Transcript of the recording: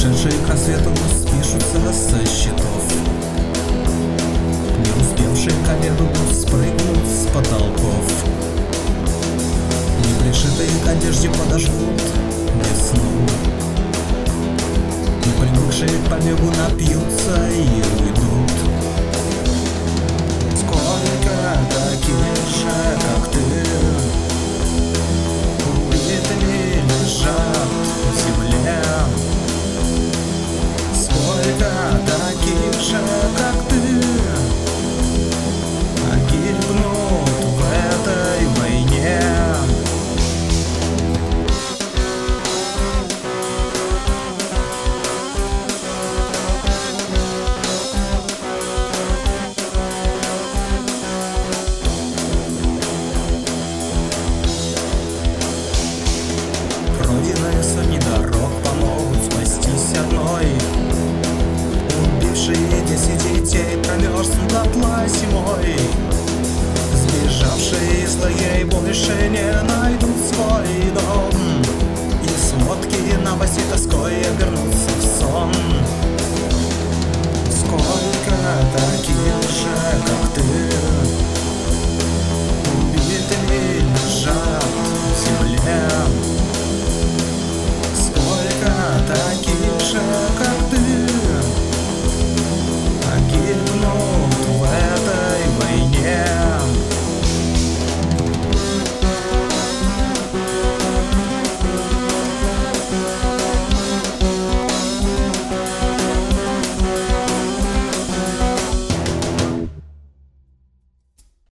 Пришедшие к рассвету спишутся со счетов, не успевшие к обеду спрыгнут с потолков, не пришитые к одежде подожгут весну, не привыкшие к побегу напьются и уйдут. Сколько таких же, как ты, убитыми лежат в земле. Сколько таких же, как ты, погибнут в этой войне. Пройденные сотни дорог помогут спастись одной. Убившие 10 детей промерзнут дотла зимой. Сбежавшие из лагерей больше не найдут свой дом, и сводки новостей тоской обернутся в сон. Сколько таких же, как ты, убитыми лежат в земле. Сколько таких